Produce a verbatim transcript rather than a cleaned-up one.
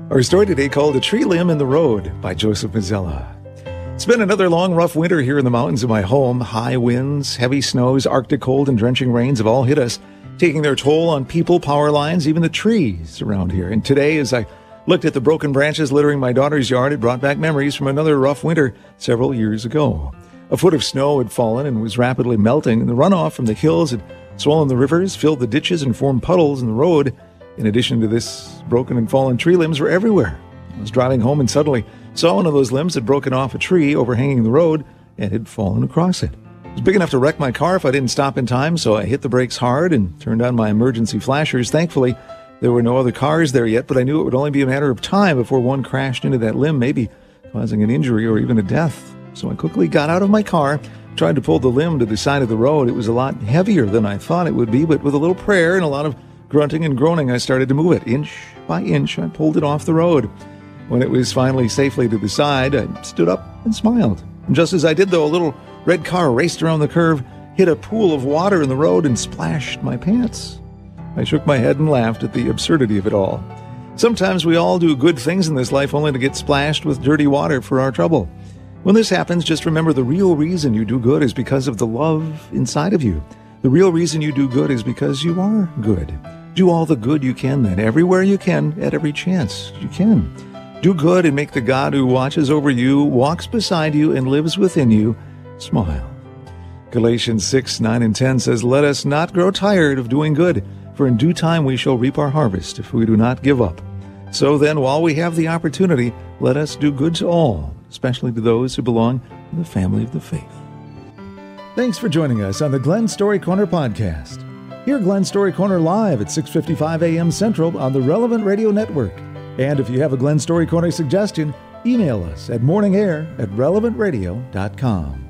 Our story today called A Tree Limb in the Road by Joseph Mazzella. It's been another long, rough winter here in the mountains of my home. High winds, heavy snows, Arctic cold, and drenching rains have all hit us, taking their toll on people, power lines, even the trees around here. And today, as I looked at the broken branches littering my daughter's yard, it brought back memories from another rough winter several years ago. A foot of snow had fallen and was rapidly melting, and the runoff from the hills had swollen the rivers, filled the ditches, and formed puddles in the road. In addition to this, broken and fallen tree limbs were everywhere. I was driving home and suddenly saw one of those limbs had broken off a tree overhanging the road and had fallen across it. It was big enough to wreck my car if I didn't stop in time, so I hit the brakes hard and turned on my emergency flashers. Thankfully, there were no other cars there yet, but I knew it would only be a matter of time before one crashed into that limb, maybe causing an injury or even a death. So I quickly got out of my car, tried to pull the limb to the side of the road. It was a lot heavier than I thought it would be, but with a little prayer and a lot of grunting and groaning, I started to move it. Inch by inch, I pulled it off the road. When it was finally safely to the side, I stood up and smiled. And just as I did, though, a little red car raced around the curve, hit a pool of water in the road, and splashed my pants. I shook my head and laughed at the absurdity of it all. Sometimes we all do good things in this life only to get splashed with dirty water for our trouble. When this happens, just remember the real reason you do good is because of the love inside of you. The real reason you do good is because you are good. Do all the good you can then, everywhere you can, at every chance you can. Do good and make the God who watches over you, walks beside you, and lives within you smile. Galatians six, nine, and ten says, "Let us not grow tired of doing good, for in due time we shall reap our harvest if we do not give up. So then, while we have the opportunity, let us do good to all, especially to those who belong to the family of the faith." Thanks for joining us on the Glen Story Corner podcast. Hear Glen Story Corner live at six fifty-five a.m. Central on the Relevant Radio Network. And if you have a Glen Story Corner suggestion, email us at morningair at relevant radio dot com.